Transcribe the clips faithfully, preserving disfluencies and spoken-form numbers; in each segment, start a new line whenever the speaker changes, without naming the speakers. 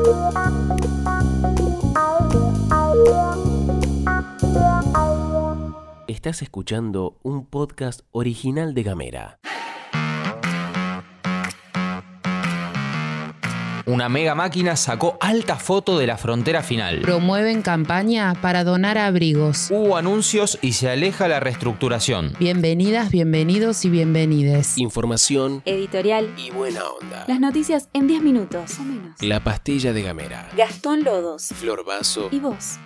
Estás escuchando un podcast original de Gamera.
Una mega máquina sacó alta foto de la frontera final.
Promueven campaña para donar abrigos.
Hubo anuncios y se aleja la reestructuración.
Bienvenidas, bienvenidos y bienvenides.
Información,
editorial
y buena onda.
Las noticias en diez minutos o menos.
La pastilla de Gamera.
Gastón Lodos,
Flor Vaso
y vos.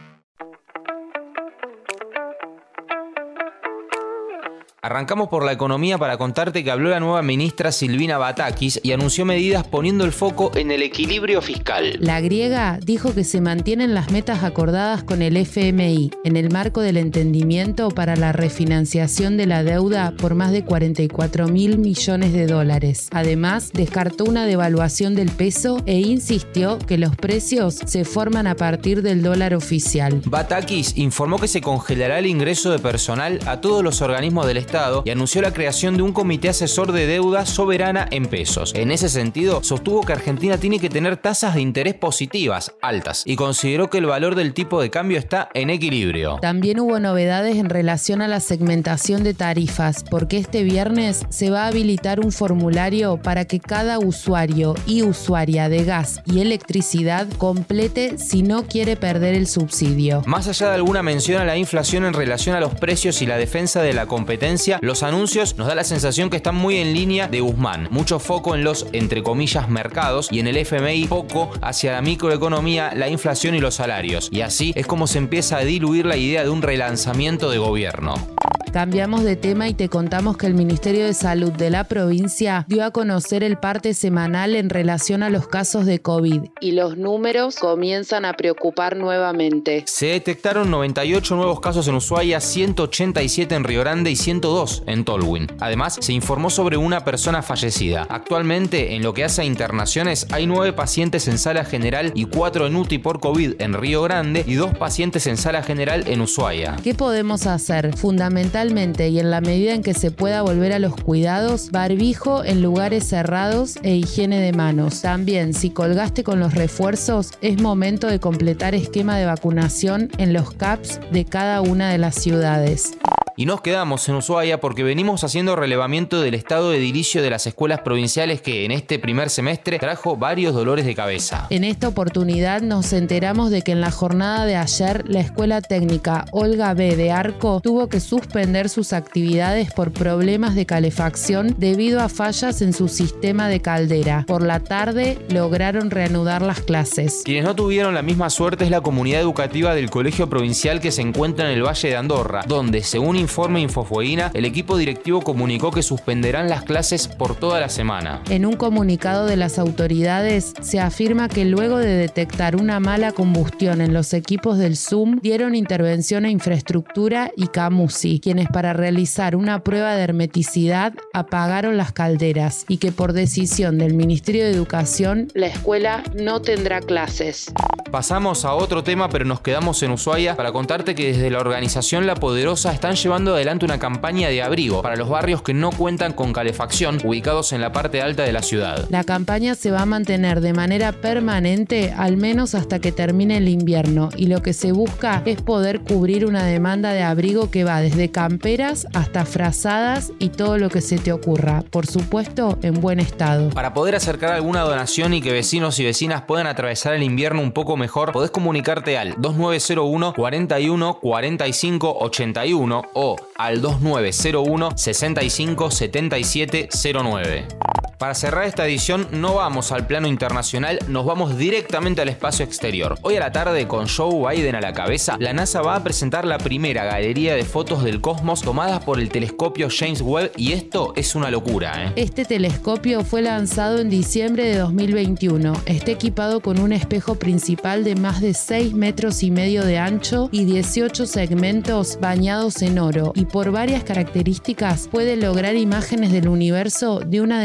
Arrancamos por la economía para contarte que habló la nueva ministra Silvina Batakis y anunció medidas poniendo el foco en el equilibrio fiscal.
La griega dijo que se mantienen las metas acordadas con el F M I en el marco del entendimiento para la refinanciación de la deuda por más de cuarenta y cuatro mil millones de dólares. Además, descartó una devaluación del peso e insistió que los precios se forman a partir del dólar oficial.
Batakis informó que se congelará el ingreso de personal a todos los organismos del Estado y anunció la creación de un comité asesor de deuda soberana en pesos. En ese sentido, sostuvo que Argentina tiene que tener tasas de interés positivas, altas, y consideró que el valor del tipo de cambio está en equilibrio.
También hubo novedades en relación a la segmentación de tarifas, porque este viernes se va a habilitar un formulario para que cada usuario y usuaria de gas y electricidad complete si no quiere perder el subsidio.
Más allá de alguna mención a la inflación en relación a los precios y la defensa de la competencia, los anuncios nos da la sensación que están muy en línea de Guzmán. Mucho foco en los, entre comillas, mercados, y en el F M I poco hacia la microeconomía, la inflación y los salarios. Y así es como se empieza a diluir la idea de un relanzamiento de gobierno.
Cambiamos de tema y te contamos que el Ministerio de Salud de la provincia dio a conocer el parte semanal en relación a los casos de COVID. Y los números comienzan a preocupar nuevamente.
Se detectaron noventa y ocho nuevos casos en Ushuaia, ciento ochenta y siete en Río Grande y ciento dos en Tolwyn. Además, se informó sobre una persona fallecida. Actualmente, en lo que hace a internaciones, hay nueve pacientes en sala general y cuatro en U T I por COVID en Río Grande y dos pacientes en sala general en Ushuaia.
¿Qué podemos hacer? Fundamentalmente y en la medida en que se pueda volver a los cuidados, barbijo en lugares cerrados e higiene de manos. También, si colgaste con los refuerzos, es momento de completar esquema de vacunación en los C A Ps de cada una de las ciudades.
Y nos quedamos en Ushuaia porque venimos haciendo relevamiento del estado de edilicio de las escuelas provinciales que en este primer semestre trajo varios dolores de cabeza.
En esta oportunidad nos enteramos de que en la jornada de ayer la Escuela Técnica Olga B. de Arco tuvo que suspender sus actividades por problemas de calefacción debido a fallas en su sistema de caldera. Por la tarde lograron reanudar las clases.
Quienes no tuvieron la misma suerte es la comunidad educativa del colegio provincial que se encuentra en el Valle de Andorra, donde, según informe Infofueguina, el equipo directivo comunicó que suspenderán las clases por toda la semana.
En un comunicado de las autoridades se afirma que luego de detectar una mala combustión en los equipos del Zoom, dieron intervención a infraestructura y Camusi, quienes para realizar una prueba de hermeticidad apagaron las calderas, y que por decisión del Ministerio de Educación la escuela no tendrá clases.
Pasamos a otro tema, pero nos quedamos en Ushuaia para contarte que desde la organización La Poderosa están llevando adelante una campaña de abrigo para los barrios que no cuentan con calefacción, ubicados en la parte alta de la ciudad.
La campaña se va a mantener de manera permanente al menos hasta que termine el invierno, y lo que se busca es poder cubrir una demanda de abrigo que va desde camperas hasta frazadas y todo lo que se te ocurra, por supuesto en buen estado.
Para poder acercar alguna donación y que vecinos y vecinas puedan atravesar el invierno un poco mejor, podés comunicarte al dos nueve cero uno, cuarenta y uno, cuarenta y cinco, ochenta y uno o al dos nueve cero uno, sesenta y cinco, setenta y siete cero nueve. Para cerrar esta edición no vamos al plano internacional, nos vamos directamente al espacio exterior. Hoy a la tarde, con Joe Biden a la cabeza, la NASA va a presentar la primera galería de fotos del cosmos tomadas por el telescopio James Webb, y esto es una locura, ¿eh?
Este telescopio fue lanzado en diciembre de dos mil veintiuno. Está equipado con un espejo principal de más de seis metros y medio de ancho y dieciocho segmentos bañados en oro, y por varias características puede lograr imágenes del universo de una definición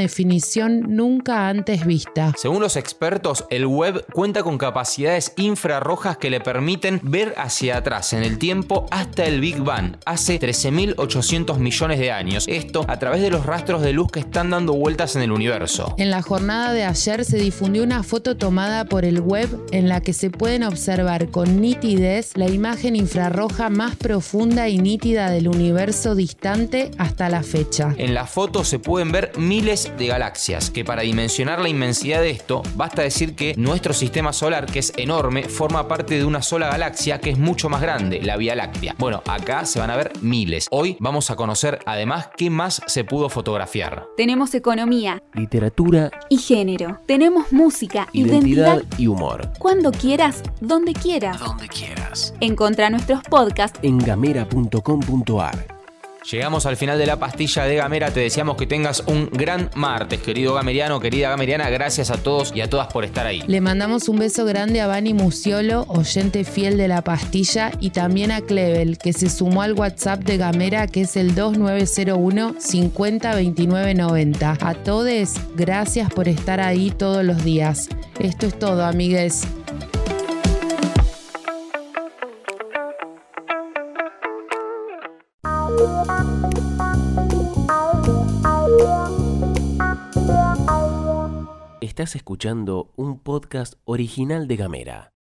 dimensión nunca antes vista.
Según los expertos, el web cuenta con capacidades infrarrojas que le permiten ver hacia atrás en el tiempo hasta el Big Bang, hace trece mil ochocientos millones de años. Esto a través de los rastros de luz que están dando vueltas en el universo.
En la jornada de ayer se difundió una foto tomada por el web en la que se pueden observar con nitidez la imagen infrarroja más profunda y nítida del universo distante hasta la fecha.
En la foto se pueden ver miles de galaxias, que para dimensionar la inmensidad de esto, basta decir que nuestro sistema solar, que es enorme, forma parte de una sola galaxia que es mucho más grande, la Vía Láctea. Bueno, acá se van a ver miles. Hoy vamos a conocer además qué más se pudo fotografiar.
Tenemos economía,
Literatura,
y género. Tenemos música,
identidad,
identidad,
y humor.
cuando quieras, donde quieras.
Donde quieras.
Encontrá nuestros podcasts.
En gamera punto com punto ar.
Llegamos al final de la pastilla de Gamera. Te deseamos que tengas un gran martes, querido gameriano, querida gameriana. Gracias a todos y a todas por estar ahí.
Le mandamos un beso grande a Vani Musiolo, oyente fiel de la pastilla, y también a Clevel, que se sumó al WhatsApp de Gamera, que es el dos nueve cero uno, cincuenta, veintinueve, noventa. A todes, gracias por estar ahí todos los días. Esto es todo, amigues.
Estás escuchando un podcast original de Gamera.